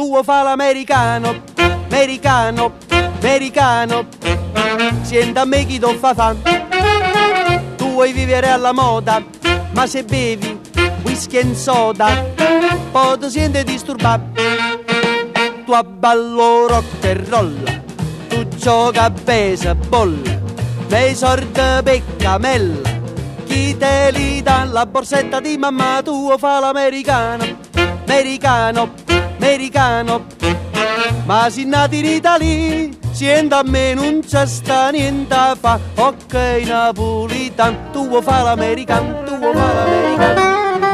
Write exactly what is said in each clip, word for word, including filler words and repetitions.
tuo fa l'americano, americano, americano. Senta a me chi tu fa fa. Tu vuoi vivere alla moda, ma se bevi whisky e soda, poi ti senti disturbato. Tu abballo rock e roll, tu gioca a baseball, nei sordi peccamella, chi te li dà la borsetta di mamma tua fa l'americano, americano, americano. Ma si nati in Italia, sienta a me non c'è sta niente a fa. Ok napolitano, tu fa l'americano, tu fa l'americano.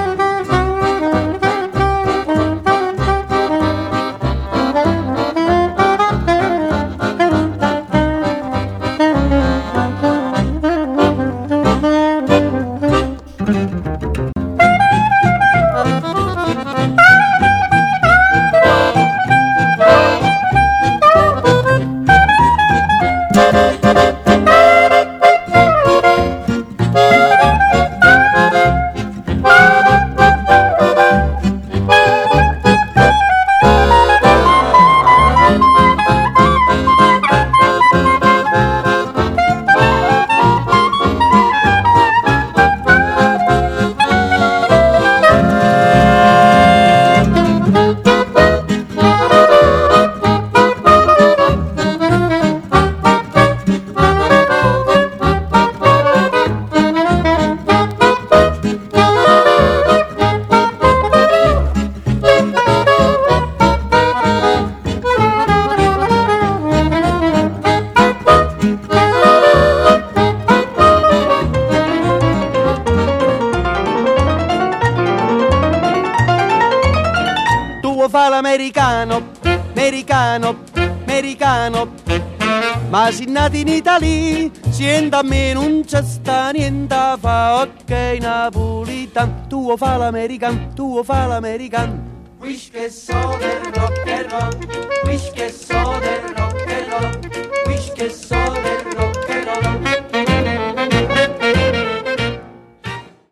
Fa l'americano, americano, americano. Ma si nati in Italia, sienta a me non c'è sta niente a fa. Ok napolitano, tu fa l'americano, tu fa l'americano. Whisky e soda e rock and roll, whisky e